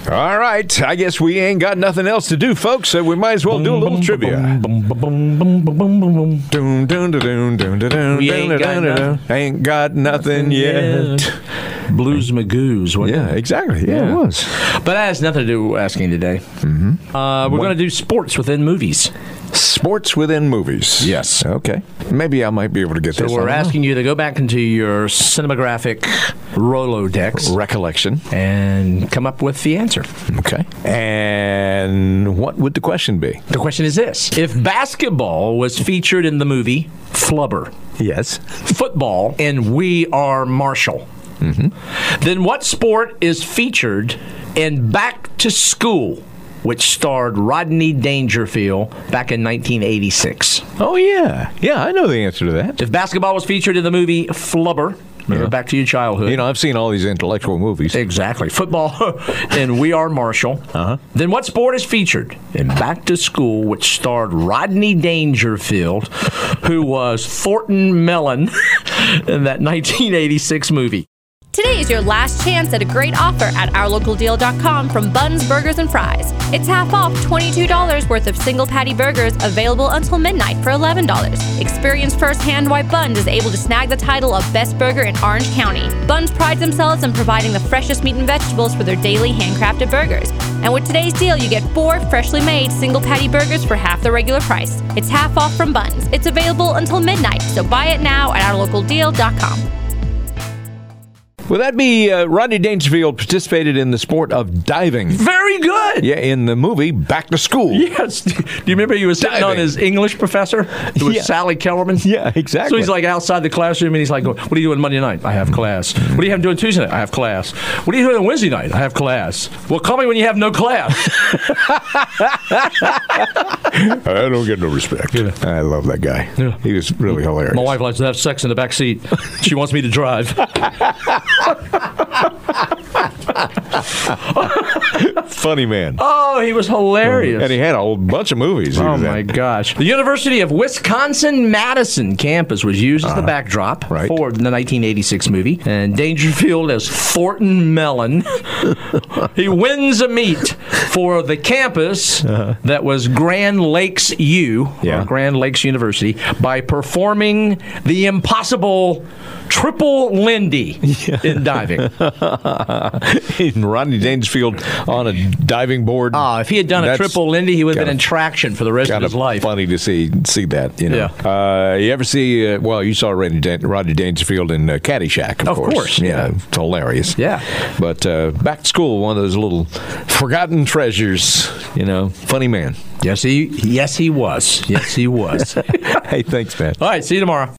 All right. I guess we ain't got nothing else to do, folks, so we might as well do a little trivia. Ain't got nothing yet. Blues Magoos. Yeah, exactly. Yeah, it was. But that has nothing to do with asking today. We're going to do sports within movies. Sports within movies. Yes. Okay. Maybe I might be able to get this. So we're asking you to go back into your cinematographic Rolodex recollection and come up with the answer. Okay. And what would the question be? The question is this. If basketball was featured in the movie Flubber, yes, football in We Are Marshall, then what sport is featured in Back to School, which starred Rodney Dangerfield back in 1986? Oh, yeah. Yeah, I know the answer to that. If basketball was featured in the movie Flubber, remember back to your childhood. You know, I've seen all these intellectual movies. Exactly. Football in We Are Marshall. Then what sport is featured in Back to School, which starred Rodney Dangerfield, who was Thornton Mellon in that 1986 movie? Today is your last chance at a great offer at OurLocalDeal.com from Buns Burgers and Fries. It's half off $22 worth of single patty burgers available until midnight for $11. Experience firsthand why Buns is able to snag the title of Best Burger in Orange County. Buns prides themselves in providing the freshest meat and vegetables for their daily handcrafted burgers. And with today's deal, you get 4 freshly made single patty burgers for half the regular price. It's half off from Buns. It's available until midnight, so buy it now at OurLocalDeal.com. Well, that'd be Rodney Dangerfield participated in the sport of diving. Very good. Yeah, in the movie Back to School. Yes. Do you remember he was sitting on his English professor? It was Sally Kellerman. Yeah, exactly. So he's like outside the classroom and he's like, what are you doing Monday night? I have class. What are you doing Tuesday night? I have class. What are you doing on Wednesday night? I have class. Well, call me when you have no class. I don't get no respect. Yeah. I love that guy. Yeah. He was really hilarious. My wife likes to have sex in the back seat. She wants me to drive. Funny man. Oh, he was hilarious. And he had a whole bunch of movies. Oh, my gosh. The University of Wisconsin-Madison campus was used as the backdrop for the 1986 movie. And Dangerfield as Thornton Mellon. He wins a meet for the campus that was Grand Lakes U, or Grand Lakes University, by performing the impossible triple Lindy in diving. Rodney Dangerfield on a diving board. If he had done a triple Lindy, he would have been in traction for the rest of his life. Funny to see that. You know. You ever see? You saw Rodney Dangerfield in Caddyshack, of course. Yeah, it's hilarious. Yeah, but Back to School, one of those little forgotten treasures. You know, funny man. Yes, he was. Yes, he was. Hey, thanks, man. All right, see you tomorrow.